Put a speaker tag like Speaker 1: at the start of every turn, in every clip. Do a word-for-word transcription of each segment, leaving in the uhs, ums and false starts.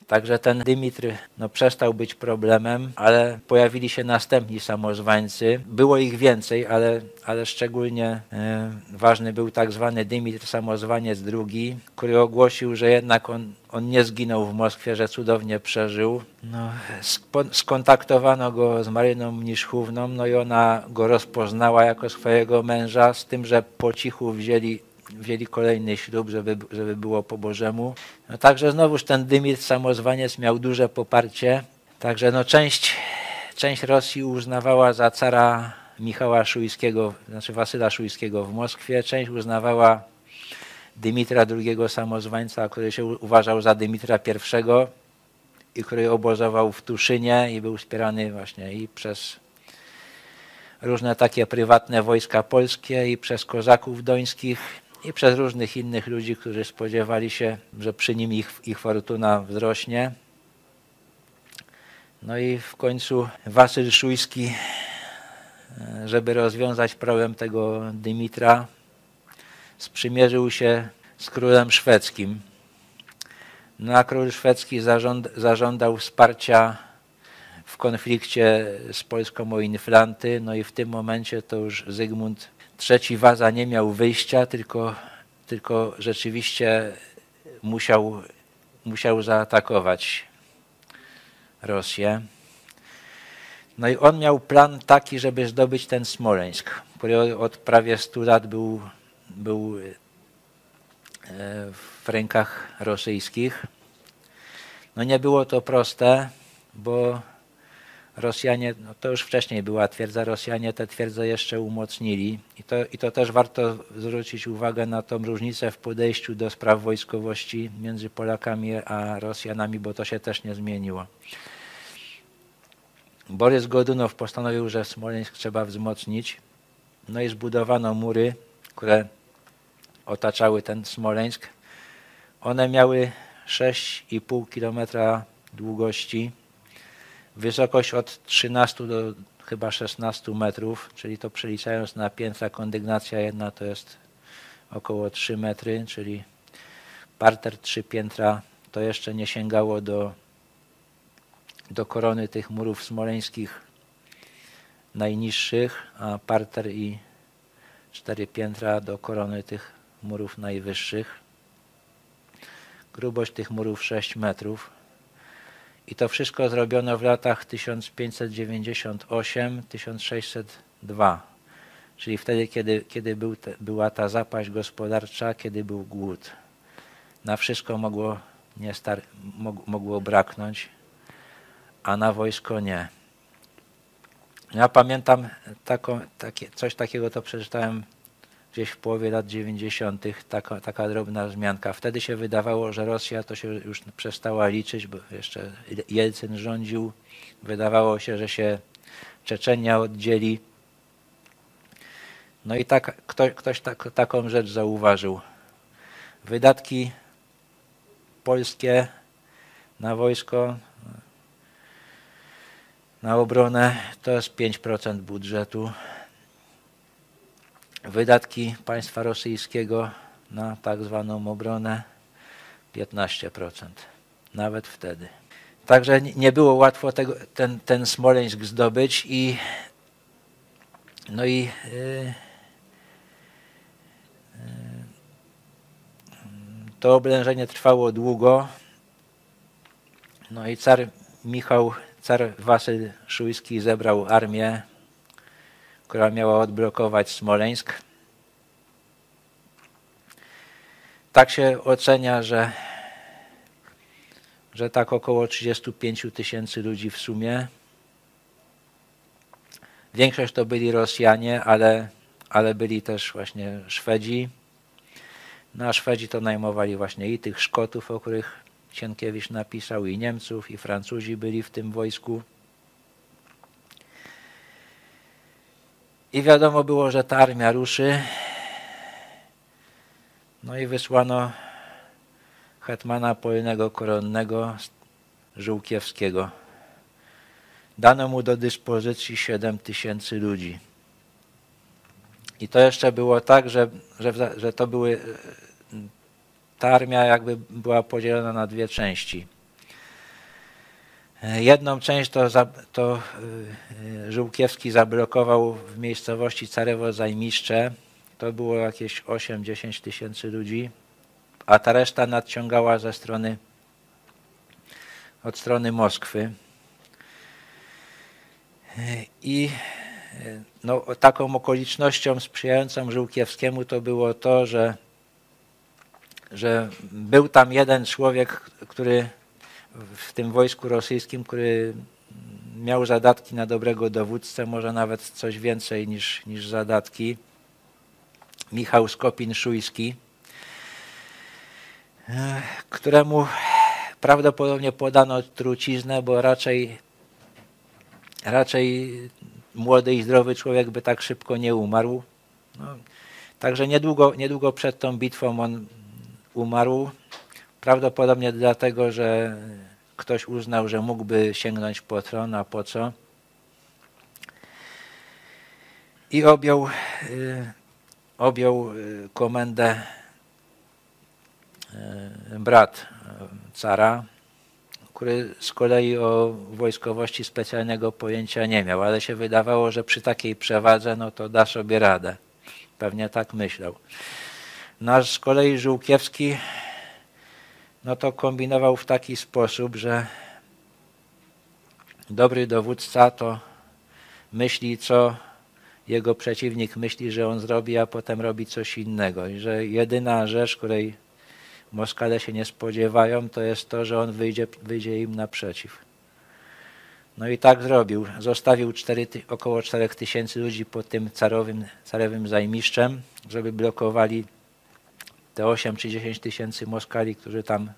Speaker 1: Także ten Dymitr no, przestał być problemem, ale pojawili się następni samozwańcy. Było ich więcej, ale, ale szczególnie e, ważny był tak zwany Dymitr Samozwaniec drugi, który ogłosił, że jednak on, on nie zginął w Moskwie, że cudownie przeżył. No, skontaktowano go z Maryną Mniszchówną, no i ona go rozpoznała jako swojego męża, z tym, że po cichu wzięli wzięli kolejny ślub, żeby, żeby było po Bożemu. No także znowuż ten Dymitr Samozwaniec miał duże poparcie. Także no część, część Rosji uznawała za cara Michała Szujskiego, znaczy Wasyla Szujskiego w Moskwie. Część uznawała Dymitra drugiego Samozwańca, który się uważał za Dymitra pierwszego i który obozował w Tuszynie i był wspierany właśnie i przez różne takie prywatne wojska polskie i przez kozaków dońskich i przez różnych innych ludzi, którzy spodziewali się, że przy nim ich, ich fortuna wzrośnie. No i w końcu Wasyl Szujski, żeby rozwiązać problem tego Dymitra, sprzymierzył się z królem szwedzkim. No a król szwedzki zażąd, zażądał wsparcia w konflikcie z Polską o Inflanty, no i w tym momencie to już Zygmunt trzeci Waza nie miał wyjścia, tylko, tylko rzeczywiście musiał, musiał zaatakować Rosję. No i on miał plan taki, żeby zdobyć ten Smoleńsk, który od prawie stu lat był, był w rękach rosyjskich. No nie było to proste, bo Rosjanie, no to już wcześniej była twierdza, Rosjanie tę twierdzę jeszcze umocnili i to, i to też warto zwrócić uwagę na tą różnicę w podejściu do spraw wojskowości między Polakami a Rosjanami, bo to się też nie zmieniło. Borys Godunow postanowił, że Smoleńsk trzeba wzmocnić, no i zbudowano mury, które otaczały ten Smoleńsk. One miały sześć i pół kilometra długości, wysokość od trzynastu do chyba szesnastu metrów, czyli to przeliczając na piętra, kondygnacja jedna to jest około trzy metry, czyli parter trzy piętra to jeszcze nie sięgało do, do korony tych murów smoleńskich najniższych, a parter i cztery piętra do korony tych murów najwyższych. Grubość tych murów sześć metrów. I to wszystko zrobiono w latach tysiąc pięćset dziewięćdziesiąt osiem do tysiąc sześćset dwa, czyli wtedy, kiedy, kiedy był te, była ta zapaść gospodarcza, kiedy był głód. Na wszystko mogło, nie star mogło braknąć, a na wojsko nie. Ja pamiętam taką, takie, coś takiego, to przeczytałem gdzieś w połowie lat dziewięćdziesiątych, taka, taka drobna wzmianka. Wtedy się wydawało, że Rosja to się już przestała liczyć, bo jeszcze Jelcyn rządził. Wydawało się, że się Czeczenia oddzieli. No i tak, ktoś, ktoś tak, taką rzecz zauważył. Wydatki polskie na wojsko, na obronę to jest pięć procent budżetu. Wydatki państwa rosyjskiego na tak zwaną obronę piętnaście procent. Nawet wtedy. Także nie było łatwo tego, ten, ten Smoleńsk zdobyć i no i yy, yy, to oblężenie trwało długo. No i car Michał, car Wasyl Szujski zebrał armię, która miała odblokować Smoleńsk. Tak się ocenia, że, że tak około trzydzieści pięć tysięcy ludzi w sumie. Większość to byli Rosjanie, ale, ale byli też właśnie Szwedzi. No a Szwedzi to najmowali właśnie i tych Szkotów, o których Sienkiewicz napisał, i Niemców, i Francuzi byli w tym wojsku. I wiadomo było, że ta armia ruszy. No i wysłano hetmana polnego koronnego Żółkiewskiego. Dano mu do dyspozycji siedem tysięcy ludzi. I to jeszcze było tak, że, że, że to były, ta armia jakby była podzielona na dwie części. Jedną część to, za, to Żółkiewski zablokował w miejscowości Carewo-Zajmiszcze. To było jakieś osiem dziesięć tysięcy ludzi, a ta reszta nadciągała ze strony, od strony Moskwy. I no, taką okolicznością sprzyjającą Żółkiewskiemu to było to, że, że był tam jeden człowiek, który w tym wojsku rosyjskim, który miał zadatki na dobrego dowódcę, może nawet coś więcej niż, niż zadatki. Michał Skopin-Szujski, któremu prawdopodobnie podano truciznę, bo raczej, raczej młody i zdrowy człowiek by tak szybko nie umarł. No, także niedługo, niedługo przed tą bitwą on umarł. Prawdopodobnie dlatego, że ktoś uznał, że mógłby sięgnąć po tron, a po co? I objął, y, objął komendę y, brat cara, który z kolei o wojskowości specjalnego pojęcia nie miał, ale się wydawało, że przy takiej przewadze no to da sobie radę. Pewnie tak myślał. Nasz z kolei Żółkiewski no to kombinował w taki sposób, że dobry dowódca to myśli, co jego przeciwnik myśli, że on zrobi, a potem robi coś innego. I że jedyna rzecz, której Moskale się nie spodziewają, to jest to, że on wyjdzie, wyjdzie im naprzeciw. No i tak zrobił. Zostawił cztery, około czterech tysięcy ludzi pod tym carowym, carowym Zajmiszczem, żeby blokowali te osiem czy dziesięć tysięcy Moskali, którzy tam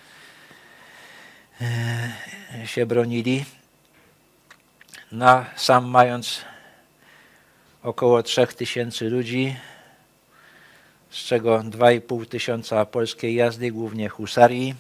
Speaker 1: się bronili. No, sam mając około trzech tysięcy ludzi, z czego dwa i pół tysiąca polskiej jazdy, głównie husarii,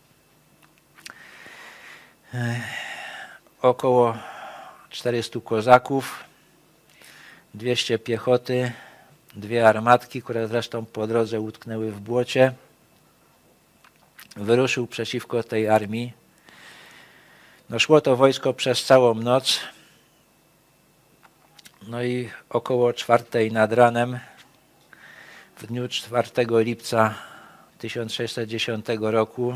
Speaker 1: około czterystu kozaków, dwieście piechoty, dwie armatki, które zresztą po drodze utknęły w błocie. Wyruszył przeciwko tej armii. No, szło to wojsko przez całą noc. No i około czwartej nad ranem, w dniu czwartego lipca tysiąc sześćset dziesiątego roku,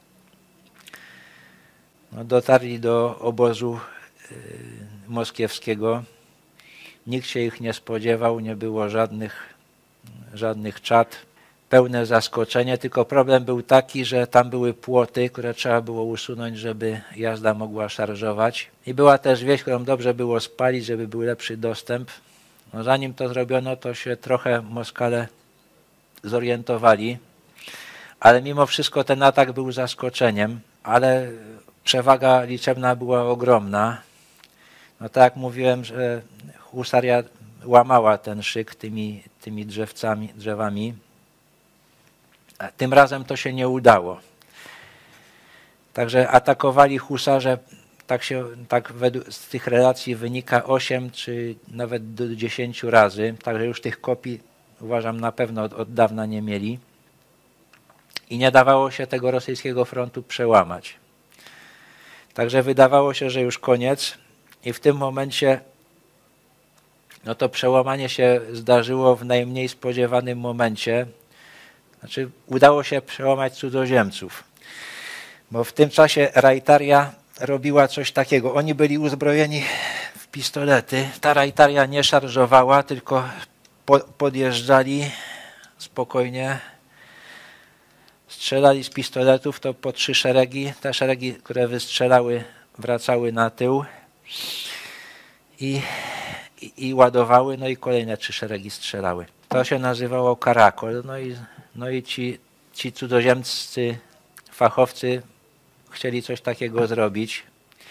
Speaker 1: no, dotarli do obozu y, moskiewskiego. Nikt się ich nie spodziewał, nie było żadnych, żadnych czat. Pełne zaskoczenie, tylko problem był taki, że tam były płoty, które trzeba było usunąć, żeby jazda mogła szarżować. I była też wieś, którą dobrze było spalić, żeby był lepszy dostęp. No, zanim to zrobiono, to się trochę Moskale zorientowali, ale mimo wszystko ten atak był zaskoczeniem, ale przewaga liczebna była ogromna. No tak jak mówiłem, że husaria łamała ten szyk tymi, tymi drzewcami, drzewami. A tym razem to się nie udało. Także atakowali husarze, tak, się, tak według, z tych relacji wynika osiem czy nawet do dziesięciu razy, także już tych kopii uważam na pewno od, od dawna nie mieli. I nie dawało się tego rosyjskiego frontu przełamać. Także wydawało się, że już koniec i w tym momencie no to przełamanie się zdarzyło w najmniej spodziewanym momencie. Znaczy udało się przełamać cudzoziemców, bo w tym czasie rajtaria robiła coś takiego. Oni byli uzbrojeni w pistolety. Ta rajtaria nie szarżowała, tylko po, podjeżdżali spokojnie, strzelali z pistoletów, to po trzy szeregi. Te szeregi, które wystrzelały, wracały na tył i, i, i ładowały, no i kolejne trzy szeregi strzelały. To się nazywało karakol. No i, no i ci, ci cudzoziemscy fachowcy chcieli coś takiego zrobić.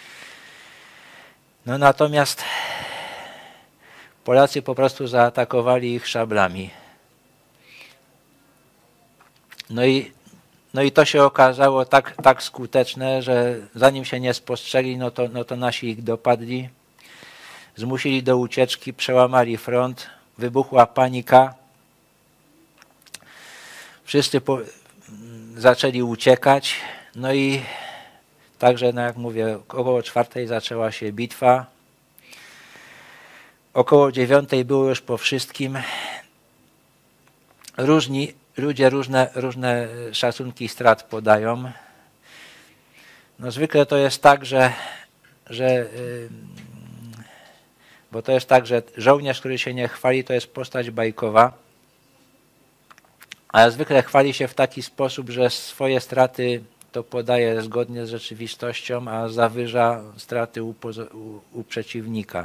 Speaker 1: No natomiast Polacy po prostu zaatakowali ich szablami. No i, no i to się okazało tak, tak skuteczne, że zanim się nie spostrzegli, no to, no to nasi ich dopadli, zmusili do ucieczki, przełamali front, wybuchła panika. Wszyscy po, zaczęli uciekać, no i Także, no jak mówię, około czwartej zaczęła się bitwa. Około dziewiątej było już po wszystkim. Różni ludzie różne, różne szacunki strat podają. No zwykle to jest tak, że, że bo to jest tak, że żołnierz, który się nie chwali, to jest postać bajkowa, ale zwykle chwali się w taki sposób, że swoje straty to podaje zgodnie z rzeczywistością, a zawyża straty u, u, u przeciwnika.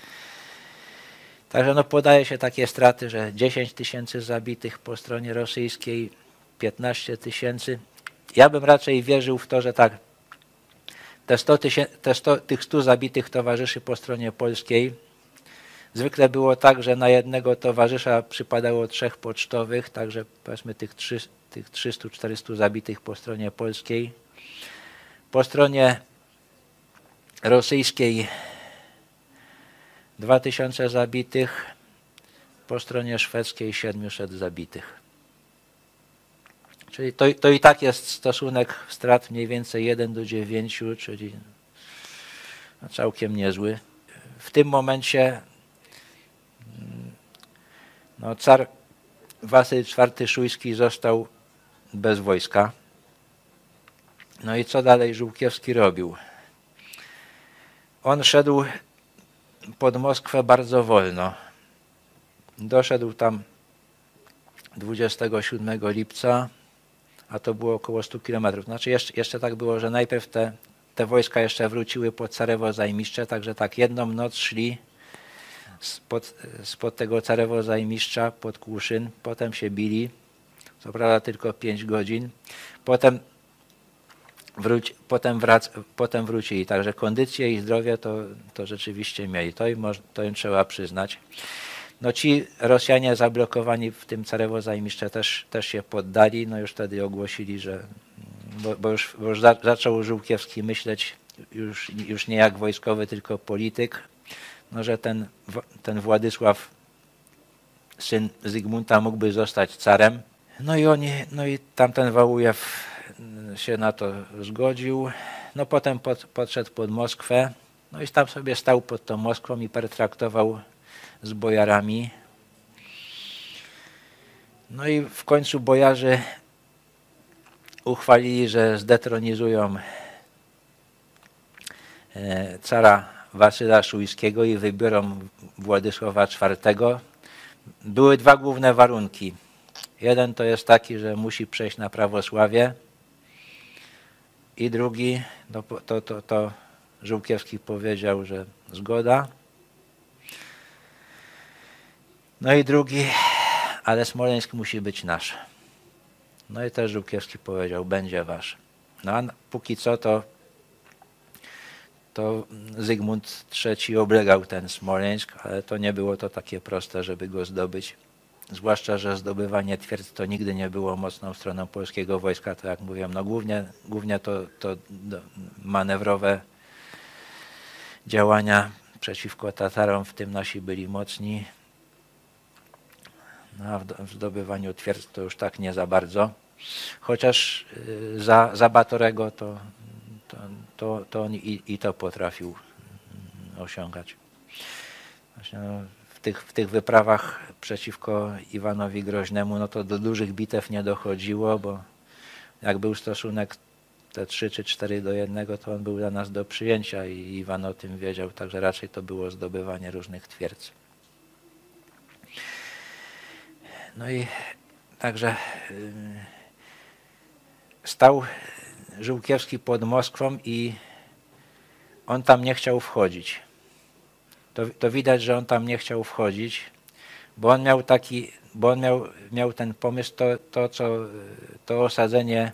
Speaker 1: Także no podaje się takie straty, że dziesięć tysięcy zabitych po stronie rosyjskiej, piętnaście tysięcy. Ja bym raczej wierzył w to, że tak, te sto tysięcy, te sto, tych stu zabitych towarzyszy po stronie polskiej, zwykle było tak, że na jednego towarzysza przypadało trzech pocztowych, także powiedzmy tych, trzy, tych trzystu czterystu zabitych po stronie polskiej. Po stronie rosyjskiej dwa tysiące zabitych, po stronie szwedzkiej siedemset zabitych. Czyli to, to i tak jest stosunek strat mniej więcej jeden do dziewięciu, czyli no całkiem niezły. W tym momencie no, car Wasyl czwarty Szujski został bez wojska. No i co dalej Żółkiewski robił? On szedł pod Moskwę bardzo wolno. Doszedł tam dwudziestego siódmego lipca, a to było około stu kilometrów. Znaczy jeszcze, jeszcze tak było, że najpierw te, te wojska jeszcze wróciły pod Carewo Zajmiszcze, także tak jedną noc szli spod, spod tego Carewo Zajmiszcza pod Kłuszyn, potem się bili, co prawda tylko pięć godzin, potem, wróci, potem, wrac, potem wrócili, także kondycję i zdrowie to, to rzeczywiście mieli, to im, to im trzeba przyznać. No ci Rosjanie zablokowani w tym Carewo Zajmiszcze też, też się poddali, no już wtedy ogłosili, że bo, bo już, bo już za, zaczął Żółkiewski myśleć już, już nie jak wojskowy, tylko polityk, no że ten, ten Władysław, syn Zygmunta, mógłby zostać carem. No i oni, no i tamten Wałujew się na to zgodził. No potem pod, podszedł pod Moskwę, no i tam sobie stał pod tą Moskwą i pertraktował z bojarami. No i w końcu bojarzy uchwalili, że zdetronizują cara Wasyla Szujskiego i wybiorą Władysława czwartego. Były dwa główne warunki. Jeden to jest taki, że musi przejść na prawosławie i drugi, no to, to, to Żółkiewski powiedział, że zgoda. No i drugi, ale Smoleńsk musi być nasz. No i też Żółkiewski powiedział, będzie wasz. No a póki co to, to Zygmunt trzeci oblegał ten Smoleńsk, ale to nie było to takie proste, żeby go zdobyć. Zwłaszcza, że zdobywanie twierdz to nigdy nie było mocną stroną polskiego wojska, to jak mówiłem, no głównie, głównie to, to manewrowe działania przeciwko Tatarom, w tym nasi byli mocni. No, a w zdobywaniu twierdz to już tak nie za bardzo. Chociaż za, za Batorego to, to, to, to on i, i to potrafił osiągać. Właśnie no, w, tych, w tych wyprawach przeciwko Iwanowi Groźnemu no to do dużych bitew nie dochodziło, bo jak był stosunek te trzy czy cztery do jednego, to on był dla nas do przyjęcia i Iwan o tym wiedział, także raczej to było zdobywanie różnych twierdz. No i także yy, stał Żółkiewski pod Moskwą i on tam nie chciał wchodzić. To, to widać, że on tam nie chciał wchodzić, bo on miał taki, bo on miał, miał ten pomysł, to, to, co, to osadzenie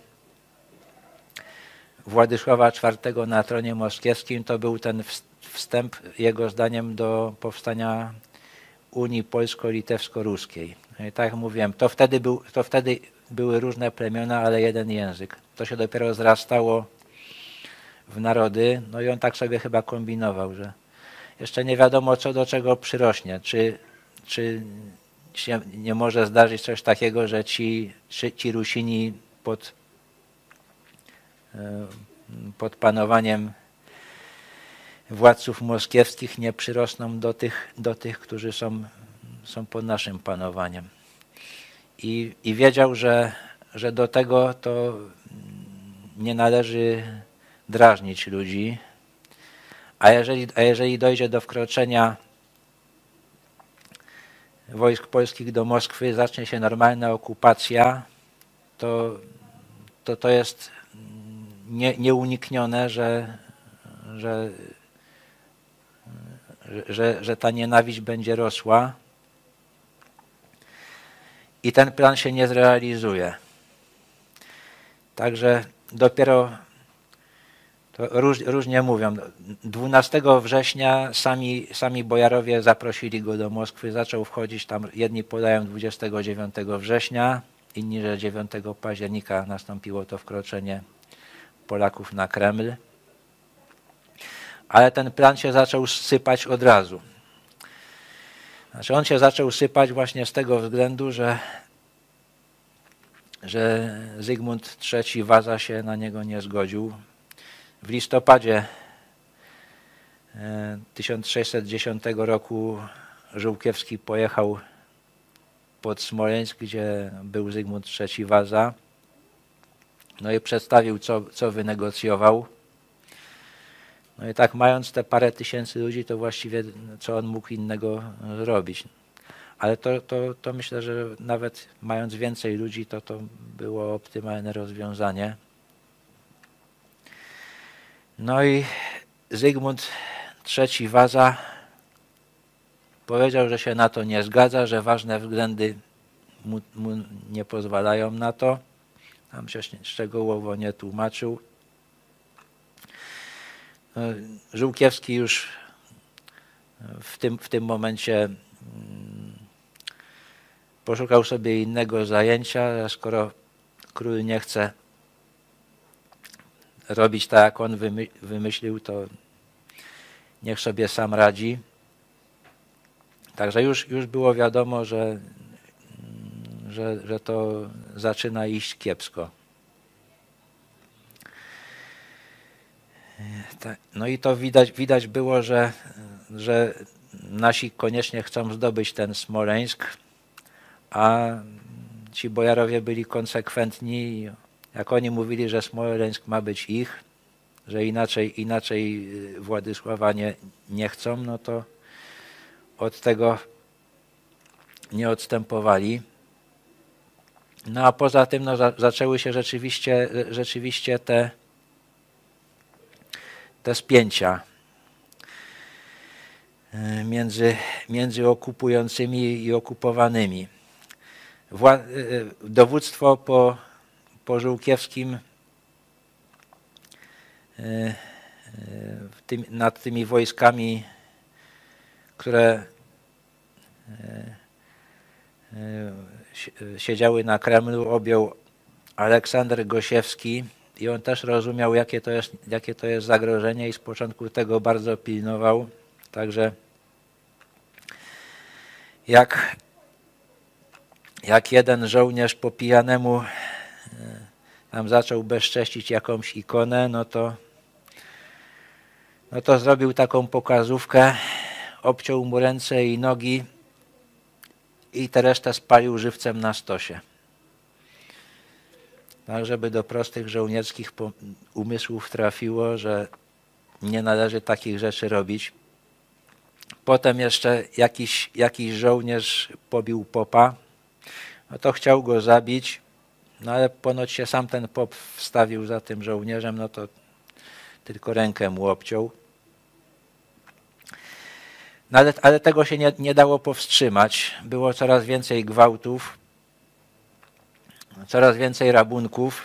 Speaker 1: Władysława czwartego na tronie moskiewskim, to był ten wstęp, jego zdaniem, do powstania Unii Polsko-Litewsko-Ruskiej. No i tak jak mówiłem, to wtedy, był, to wtedy były różne plemiona, ale jeden język. To się dopiero zrastało w narody, no i on tak sobie chyba kombinował, że jeszcze nie wiadomo, co do czego przyrośnie. Czy, czy się nie może zdarzyć coś takiego, że ci, ci Rusini pod pod panowaniem władców moskiewskich nie przyrosną do tych, do tych którzy są, są pod naszym panowaniem. I, i wiedział, że, że do tego to nie należy drażnić ludzi, a jeżeli, a jeżeli dojdzie do wkroczenia wojsk polskich do Moskwy, zacznie się normalna okupacja, to to, to jest nie, nieuniknione, że, że, że, że ta nienawiść będzie rosła i ten plan się nie zrealizuje. Także dopiero to róż, różnie mówią. dwunastego września sami, sami bojarowie zaprosili go do Moskwy, zaczął wchodzić tam, jedni podają dwudziestego dziewiątego września, inni, że dziewiątego października nastąpiło to wkroczenie Polaków na Kreml. Ale ten plan się zaczął sypać od razu. Znaczy on się zaczął sypać właśnie z tego względu, że, że Zygmunt trzeci Waza się na niego nie zgodził. W listopadzie tysiąc sześćset dziesiątego roku Żółkiewski pojechał pod Smoleńsk, gdzie był Zygmunt trzeci Waza. No i przedstawił, co, co wynegocjował. No i tak mając te parę tysięcy ludzi, to właściwie co on mógł innego zrobić. Ale to, to, to myślę, że nawet mając więcej ludzi, to to było optymalne rozwiązanie. No i Zygmunt trzeci Waza powiedział, że się na to nie zgadza, że ważne względy mu, mu nie pozwalają na to. Tam się szczegółowo nie tłumaczył. Żółkiewski już w tym, w tym momencie poszukał sobie innego zajęcia, skoro król nie chce robić tak, jak on wymyślił, to niech sobie sam radzi. Także już, już było wiadomo, że, że, że to zaczyna iść kiepsko. No i to widać, widać było, że, że nasi koniecznie chcą zdobyć ten Smoleńsk, a ci bojarowie byli konsekwentni. Jak oni mówili, że Smoleńsk ma być ich, że inaczej, inaczej Władysława nie, nie chcą, no to od tego nie odstępowali. No a poza tym no, za, zaczęły się rzeczywiście, rzeczywiście te, te spięcia między, między okupującymi i okupowanymi. Wła, dowództwo po, po Żółkiewskim w tym, nad tymi wojskami, które siedziały na Kremlu, objął Aleksander Gosiewski i on też rozumiał, jakie to jest, jakie to jest zagrożenie i z początku tego bardzo pilnował. Także jak, jak jeden żołnierz po pijanemu tam zaczął bezcześcić jakąś ikonę, no to, no to zrobił taką pokazówkę, obciął mu ręce i nogi i tę resztę spalił żywcem na stosie. Tak, żeby do prostych żołnierskich umysłów trafiło, że nie należy takich rzeczy robić. Potem jeszcze jakiś, jakiś żołnierz pobił popa, no to chciał go zabić, no ale ponoć się sam ten pop wstawił za tym żołnierzem, no to tylko rękę mu obciął. No ale, ale tego się nie, nie dało powstrzymać. Było coraz więcej gwałtów, coraz więcej rabunków.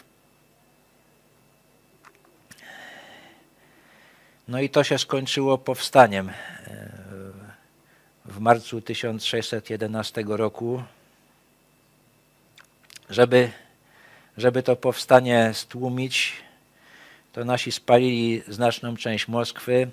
Speaker 1: No i to się skończyło powstaniem w marcu tysiąc sześćset jedenastego roku. Żeby, żeby to powstanie stłumić, to nasi spalili znaczną część Moskwy.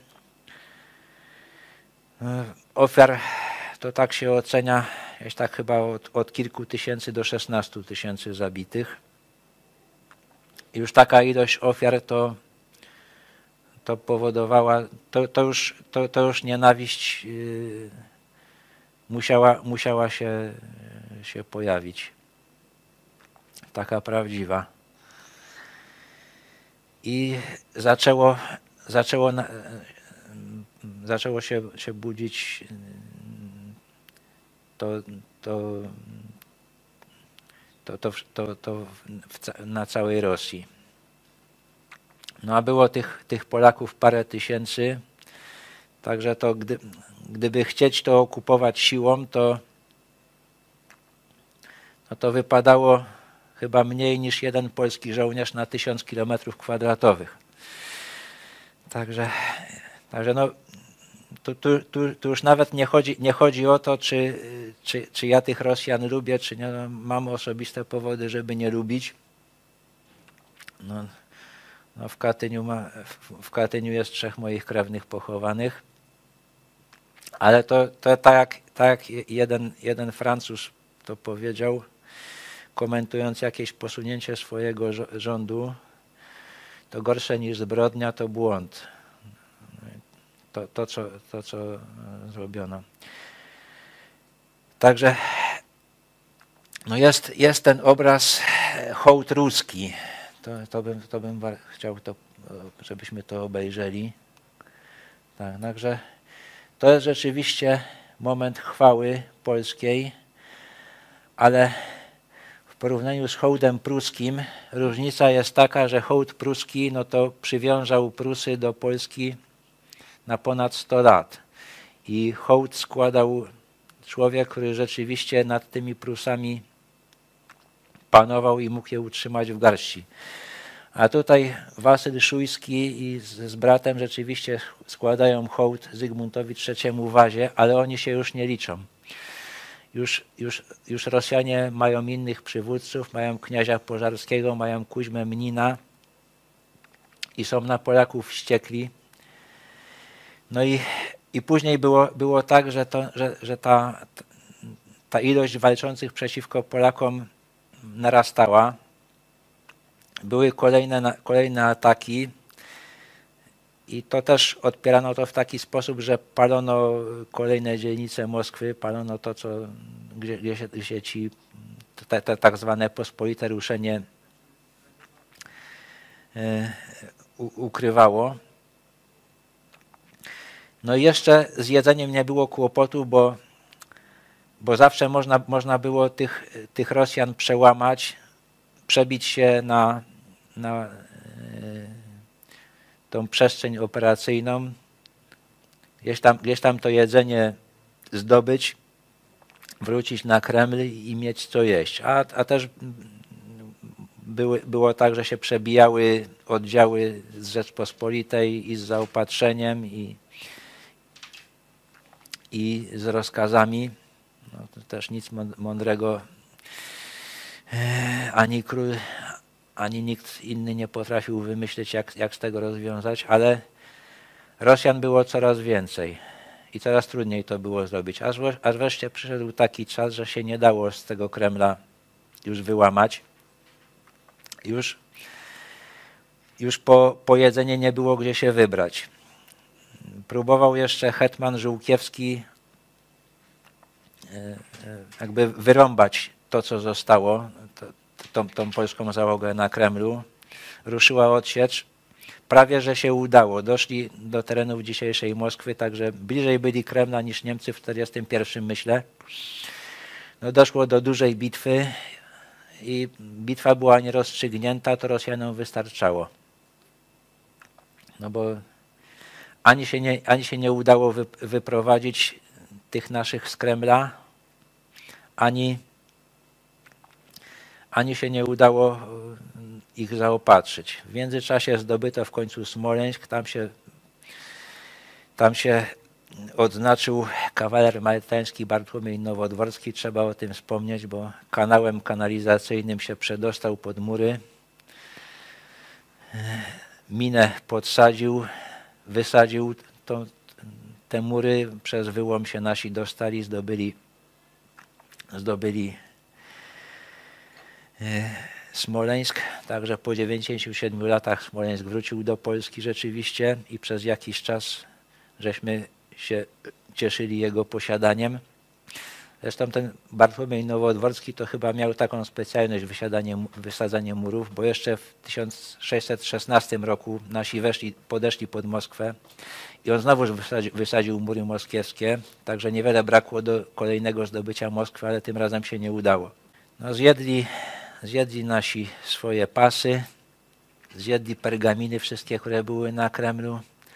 Speaker 1: Ofiar to tak się ocenia, jest tak chyba od, od kilku tysięcy do szesnastu tysięcy zabitych. I już taka ilość ofiar to, to powodowała, to, to, już, to, to już nienawiść yy, musiała, musiała się, się pojawić. Taka prawdziwa. I zaczęło, zaczęło, na, zaczęło się, się budzić to, to, to, to, to, to w, na całej Rosji. No a było tych, tych Polaków parę tysięcy, także to gdy, gdyby chcieć to okupować siłą, to, no to wypadało chyba mniej niż jeden polski żołnierz na tysiąc kilometrów kwadratowych. Także, także no, tu, tu, tu, tu już nawet nie chodzi, nie chodzi o to, czy, czy, czy ja tych Rosjan lubię, czy nie. No, mam osobiste powody, żeby nie lubić. No, no w, Katyniu ma, w, w Katyniu jest trzech moich krewnych pochowanych, ale to, to tak jak, tak jak jeden, jeden Francuz to powiedział, komentując jakieś posunięcie swojego rządu, to gorsze niż zbrodnia to błąd. To, to, co, to, co zrobiono. Także no jest, jest ten obraz hołd ruski. To, to bym, to bym chciał, to, żebyśmy to obejrzeli. Tak, także to jest rzeczywiście moment chwały polskiej, ale w porównaniu z hołdem pruskim różnica jest taka, że hołd pruski no to przywiązał Prusy do Polski na ponad sto lat. I hołd składał człowiek, który rzeczywiście nad tymi Prusami panował i mógł je utrzymać w garści. A tutaj Wasyl Szujski i z, z bratem rzeczywiście składają hołd Zygmuntowi trzeciemu w Wazie, ale oni się już nie liczą. Już, już, już Rosjanie mają innych przywódców, mają kniazia Pożarskiego, mają Kuźmę Mnina i są na Polaków wściekli. No i, i później było, było tak, że, to, że, że ta, ta ilość walczących przeciwko Polakom narastała. Były kolejne, kolejne ataki i to też odpierano to w taki sposób, że palono kolejne dzielnice Moskwy, palono to, co, gdzie, gdzie, się, gdzie ci te, te tak zwane pospolite ruszenie e, u, ukrywało. No i jeszcze z jedzeniem nie było kłopotu, bo, bo zawsze można, można było tych, tych Rosjan przełamać, przebić się na, na e, tą przestrzeń operacyjną, gdzieś tam, gdzieś tam to jedzenie zdobyć, wrócić na Kreml i mieć co jeść. A, a też były, było tak, że się przebijały oddziały z Rzeczpospolitej i z zaopatrzeniem i, i z rozkazami. No, to też nic mądrego ani król, ani nikt inny nie potrafił wymyślić, jak, jak z tego rozwiązać, ale Rosjan było coraz więcej i coraz trudniej to było zrobić. Aż, aż wreszcie przyszedł taki czas, że się nie dało z tego Kremla już wyłamać. Już, już po, po jedzenie nie było gdzie się wybrać. Próbował jeszcze hetman Żółkiewski jakby wyrąbać to, co zostało, to, tą, tą polską załogę na Kremlu. Ruszyła odsiecz. Prawie, że się udało. Doszli do terenów dzisiejszej Moskwy, także bliżej byli Kremla niż Niemcy w tysiąc dziewięćset czterdziestym pierwszym, myślę. No, doszło do dużej bitwy i bitwa była nierozstrzygnięta, to Rosjanom wystarczało. No bo ani się nie, ani się nie udało wy, wyprowadzić tych naszych z Kremla, ani, ani się nie udało ich zaopatrzyć. W międzyczasie zdobyto w końcu Smoleńsk, tam się, tam się odznaczył kawaler maltański Bartłomiej Nowodworski, trzeba o tym wspomnieć, bo kanałem kanalizacyjnym się przedostał pod mury, minę podsadził, wysadził tą, te mury, przez wyłom się nasi dostali, zdobyli, zdobyli Smoleńsk. także po dziewięćdziesięciu siedmiu latach Smoleńsk wrócił do Polski rzeczywiście i przez jakiś czas żeśmy się cieszyli jego posiadaniem. Zresztą ten Bartłomiej Nowodworski to chyba miał taką specjalność wysiadanie, wysadzanie murów, bo jeszcze w tysiąc sześćset szesnastym roku nasi weszli, podeszli pod Moskwę i on znowu wysadził, wysadził mury moskiewskie, także niewiele brakło do kolejnego zdobycia Moskwy, ale tym razem się nie udało. No, zjedli, zjedli nasi swoje pasy, zjedli pergaminy wszystkie, które były na Kremlu,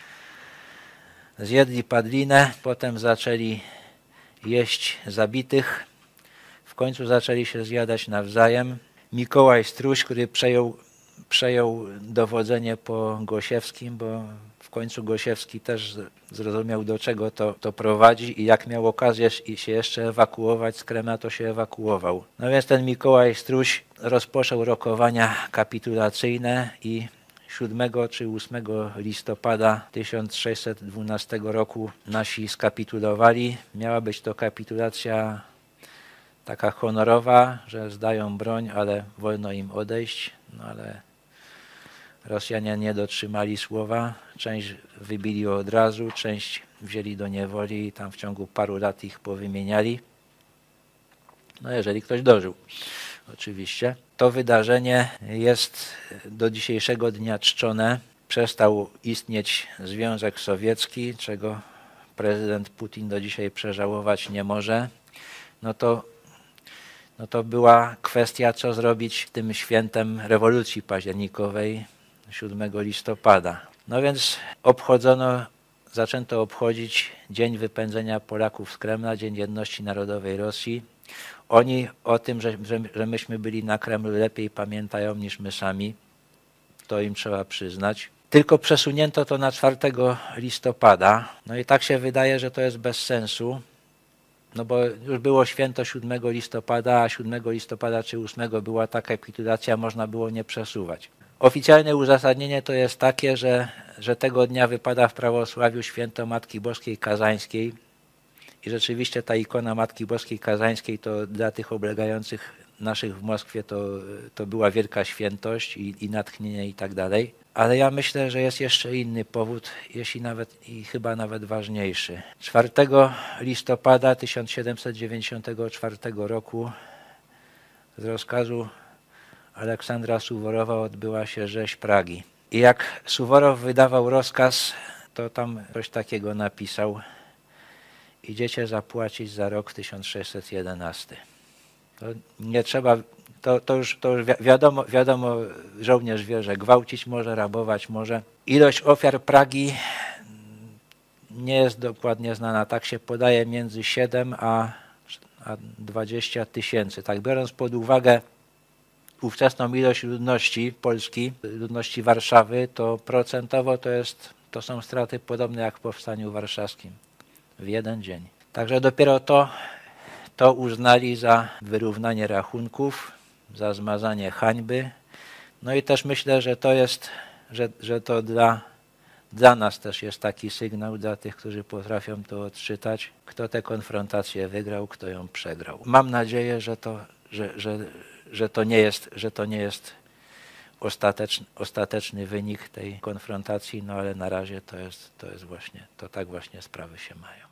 Speaker 1: zjedli padlinę, potem zaczęli jeść zabitych, w końcu zaczęli się zjadać nawzajem. Mikołaj Struś, który przejął, przejął dowodzenie po Gosiewskim, bo w końcu Gosiewski też zrozumiał, do czego to, to prowadzi i jak miał okazję się jeszcze ewakuować z Kremla, to się ewakuował. No więc ten Mikołaj Struś rozpoczął rokowania kapitulacyjne i siódmego czy ósmego listopada tysiąc sześćset dwunastego roku nasi skapitulowali. Miała być to kapitulacja taka honorowa, że zdają broń, ale wolno im odejść. No ale Rosjanie nie dotrzymali słowa. Część wybili od razu, część wzięli do niewoli i tam w ciągu paru lat ich powymieniali. No jeżeli ktoś dożył. Oczywiście. To wydarzenie jest do dzisiejszego dnia czczone. Przestał istnieć Związek Sowiecki, czego prezydent Putin do dzisiaj przeżałować nie może. No to, no to była kwestia, co zrobić tym świętem rewolucji październikowej siódmego listopada. No więc obchodzono, zaczęto obchodzić Dzień Wypędzenia Polaków z Kremla, Dzień Jedności Narodowej Rosji. Oni o tym, że, że, że myśmy byli na Kremlu, lepiej pamiętają niż my sami. To im trzeba przyznać. Tylko przesunięto to na czwartego listopada. No i tak się wydaje, że to jest bez sensu. No bo już było święto siódmego listopada, a siódmego listopada czy ósmego była ta kapitulacja, można było nie przesuwać. Oficjalne uzasadnienie to jest takie, że, że tego dnia wypada w prawosławiu święto Matki Boskiej Kazańskiej. I rzeczywiście ta ikona Matki Boskiej Kazańskiej to dla tych oblegających naszych w Moskwie to, to była wielka świętość i, i natchnienie i tak dalej. Ale ja myślę, że jest jeszcze inny powód, jeśli nawet i chyba nawet ważniejszy. czwartego listopada tysiąc siedemset dziewięćdziesiątego czwartego roku z rozkazu Aleksandra Suworowa odbyła się rzeź Pragi. I jak Suworow wydawał rozkaz, to tam coś takiego napisał: idziecie zapłacić za rok tysiąc sześćset jedenasty. To nie trzeba, to, to, już, to już wiadomo, wiadomo, żołnierz wie, że gwałcić może, rabować może. Ilość ofiar Pragi nie jest dokładnie znana. Tak się podaje między siedem a dwadzieścia tysięcy. Tak, biorąc pod uwagę ówczesną ilość ludności Polski, ludności Warszawy, to procentowo to, jest, to są straty podobne jak w Powstaniu Warszawskim. W jeden dzień. Także dopiero to, to uznali za wyrównanie rachunków, za zmazanie hańby. No i też myślę, że to jest, że, że to dla, dla nas też jest taki sygnał, dla tych, którzy potrafią to odczytać, kto tę konfrontację wygrał, kto ją przegrał. Mam nadzieję, że to, że, że, że to nie jest, że to nie jest ostateczny, ostateczny wynik tej konfrontacji, no ale na razie to jest, to jest właśnie, to tak właśnie sprawy się mają.